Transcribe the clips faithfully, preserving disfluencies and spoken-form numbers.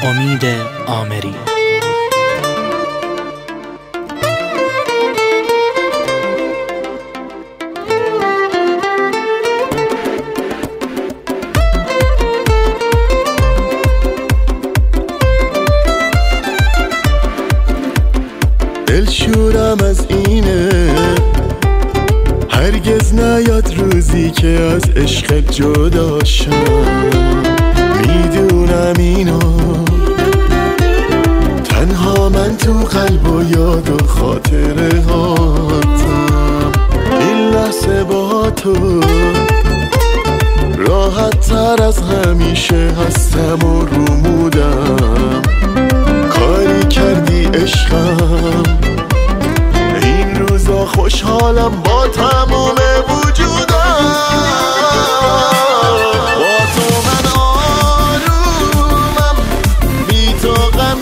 امید آمری. دلشورم از اینه هرگز نیاد روزی که از عشق جدا شم. میدونم اینو تنها من تو قلب و یاد و خاطره هاتم. این لحظه با تو راحت تر از همیشه هستم و رومودم. کاری کردی عشقم، این روزا خوشحالم با تمام وجودم. با تو من آرومم، بی تو غم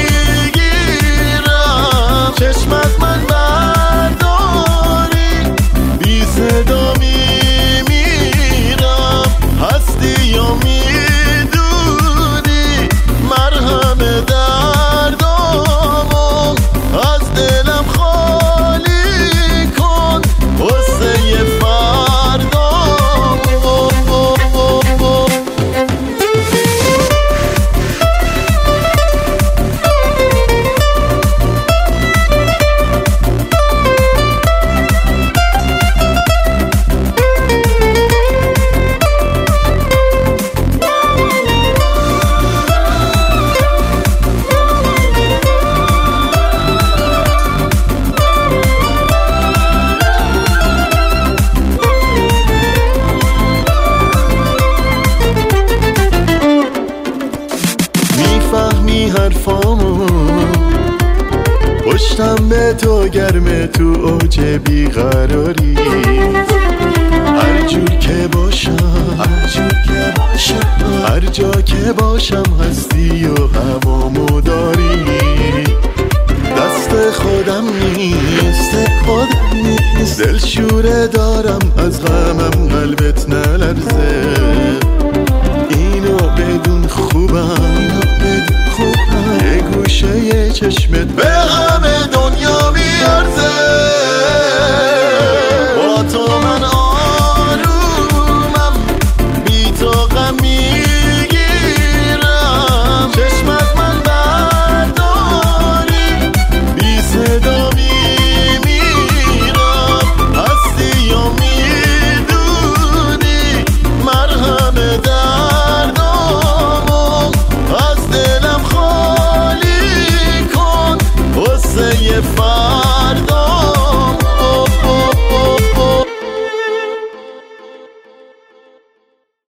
میگیرم. چشمت من برداری، بی صدا میمیرم. هستی یا میدونی مرهم دردامو از دلم خالی کن واسه فردامو. میفهمی حرفامو، پشتم به تو گرمه تو اوج بیقراری. هر جور که باشم، هر جور که باشم، هر جا که باشم هستی و هوامو داری. دست خودم نیست، خودم نیست. دلشوره دارم از غمم قلبت نلرزه. اینو بدون خوبم، اینو بدون خوبم. یه گوشه یه چشمت به همه دنیا میارزه. با تو من آرومم، بی تو غم میگیرم. چشمت من برداری، بی صدا میمیرم. هستی یا میدونی مرهم دردامو از دلم خالی کن واسه